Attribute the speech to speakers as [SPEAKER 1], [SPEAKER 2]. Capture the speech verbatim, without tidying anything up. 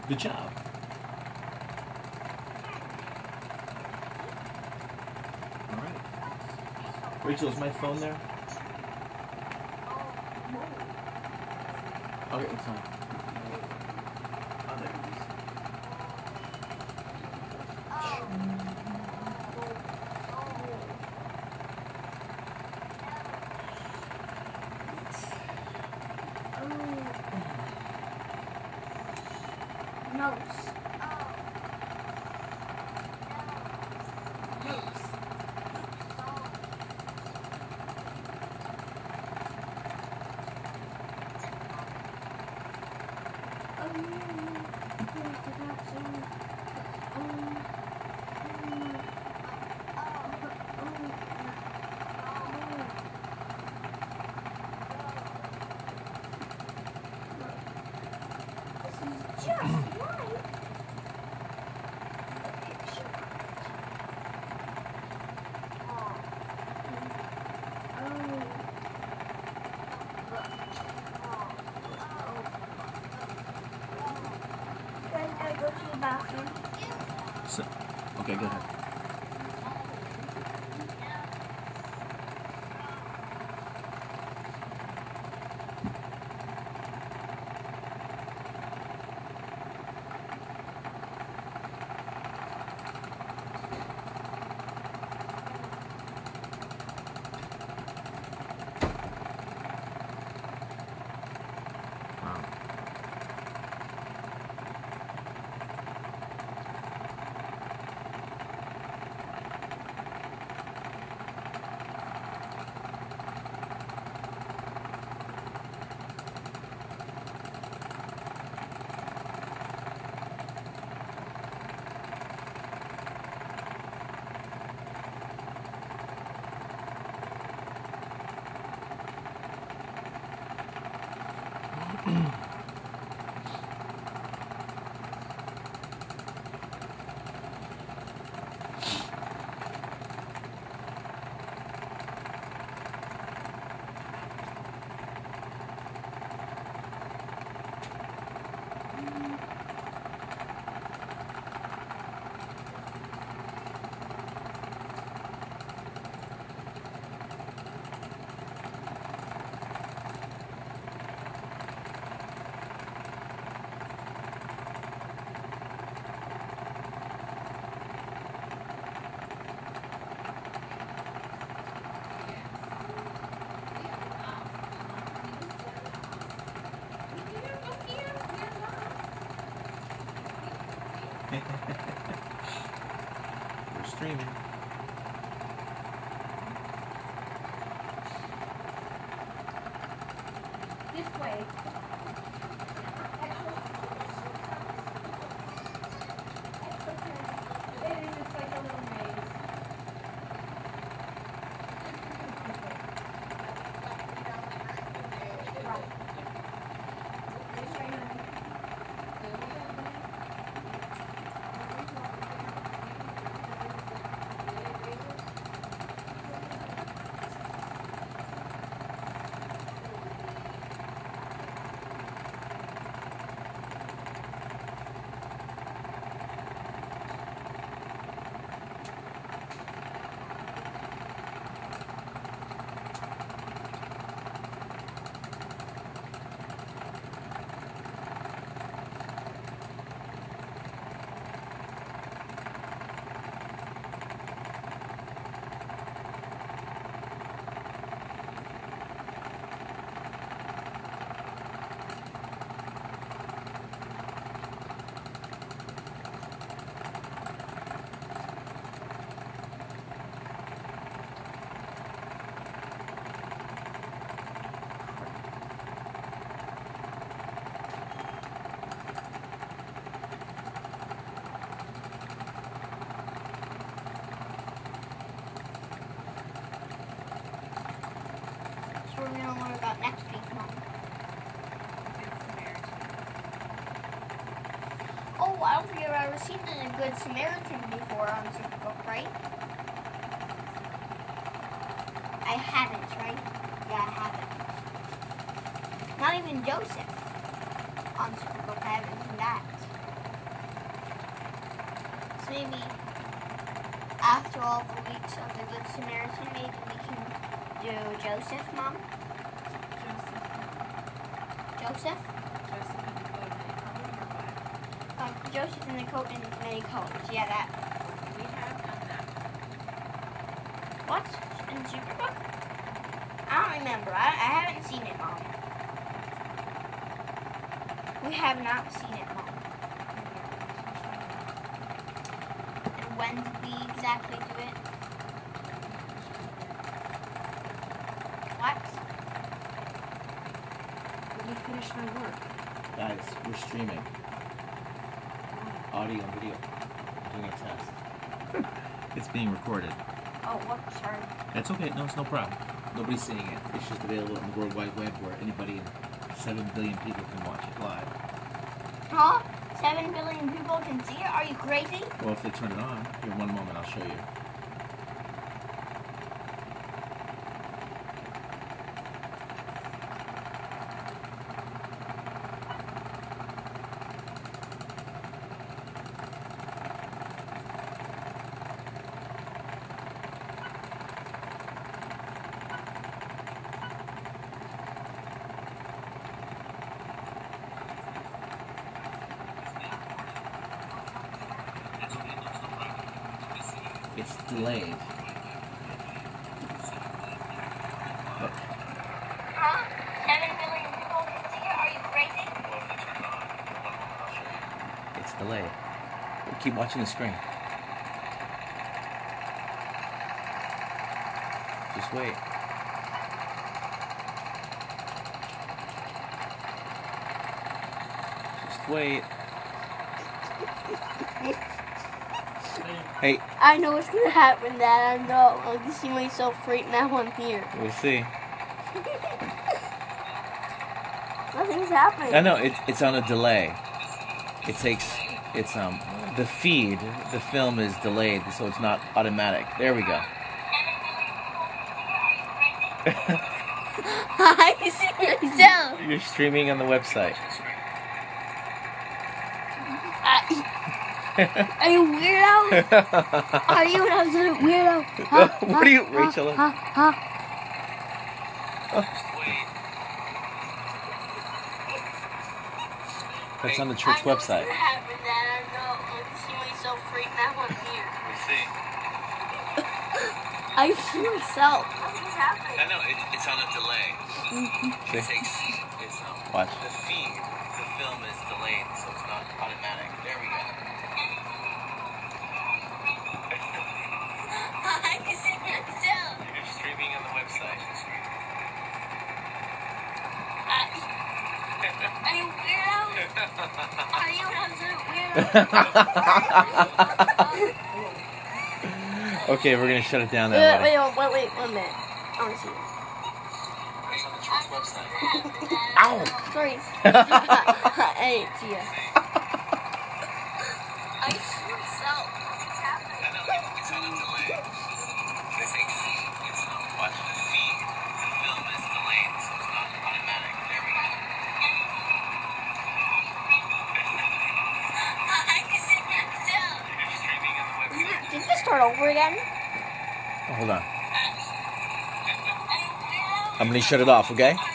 [SPEAKER 1] Good job. All right. Rachel, is my phone there? Okay, it's fine. Oh, there it is.
[SPEAKER 2] Nose. Nose. This is just like the picture. Oh. Can I go to the bathroom?
[SPEAKER 1] So, okay, go ahead. Wow. We're streaming.
[SPEAKER 2] This way. It is, it's like a little maze. So we're gonna learn about next week, Mom. Oh, I don't think I've ever seen a Good Samaritan before on Superbook, right? I haven't, right? Yeah, I haven't. Not even Joseph on Superbook. I haven't seen that. maybe after all the weeks of the Good Samaritan, maybe we can do Joseph, Mom? Joseph? Um, Joseph in the coat in many colors. Yeah, that.
[SPEAKER 3] We have done that.
[SPEAKER 2] What? In Superbook? I don't remember. I, I haven't seen it, Mom. We have not seen it, Mom. And when did we exactly do it? What?
[SPEAKER 3] Let me finish my work.
[SPEAKER 1] Guys, we're streaming. Audio and video. Doing a test. It's being recorded.
[SPEAKER 2] Oh, whoops, sorry.
[SPEAKER 1] That's okay. No, it's no problem. Nobody's seeing it. It's just available on the World Wide Web where anybody and seven billion people can watch it live.
[SPEAKER 2] Huh? Seven billion people can see it? Are you crazy?
[SPEAKER 1] Well, if they turn it on, here, one moment, I'll show you. It's delayed. Look.
[SPEAKER 2] Huh? Seven billion people can see it? Are you crazy?
[SPEAKER 1] It's delayed. Keep watching the screen. Just wait. Just wait. Hey.
[SPEAKER 2] I know what's gonna happen, Dad. I know. I can see myself right now on here.
[SPEAKER 1] We'll see.
[SPEAKER 2] Nothing's happening.
[SPEAKER 1] I know it, it's on a delay. It takes it's um the feed, the film is delayed, so it's not automatic. There we go.
[SPEAKER 2] I can see myself.
[SPEAKER 1] You're streaming on the website.
[SPEAKER 2] Are you weirdo? Are you an absolute weirdo? Huh?
[SPEAKER 1] What are you, Rachel?
[SPEAKER 2] Huh? Huh?
[SPEAKER 1] That's on the church website.
[SPEAKER 2] I know what's gonna happen, Dad. I know. I can see myself right now on here.
[SPEAKER 1] We see.
[SPEAKER 2] I see myself. Nothing's happening.
[SPEAKER 1] I know it, it's on a delay.
[SPEAKER 2] Mm-hmm.
[SPEAKER 1] It takes it's um watch the feed, the film is delayed, so it's not automatic. There we go.
[SPEAKER 2] I can see myself.
[SPEAKER 1] You're streaming on the website.
[SPEAKER 2] Are you weirdo? Are you an absolute weirdo?
[SPEAKER 1] Okay, we're gonna shut it down
[SPEAKER 2] Wait,
[SPEAKER 1] that way.
[SPEAKER 2] wait, wait, wait, one minute. I want to see it.
[SPEAKER 1] It's on the church website.
[SPEAKER 2] Ow! Sorry. I didn't see it. I see myself. What's happening?
[SPEAKER 1] I know it's on a delay. It takes it's um watch the feed. The film is delayed, so it's not automatic. There we go.
[SPEAKER 2] I can see myself.
[SPEAKER 1] You're streaming on the website.
[SPEAKER 2] Did this start over again?
[SPEAKER 1] Oh, hold on. I'm gonna shut it off, okay?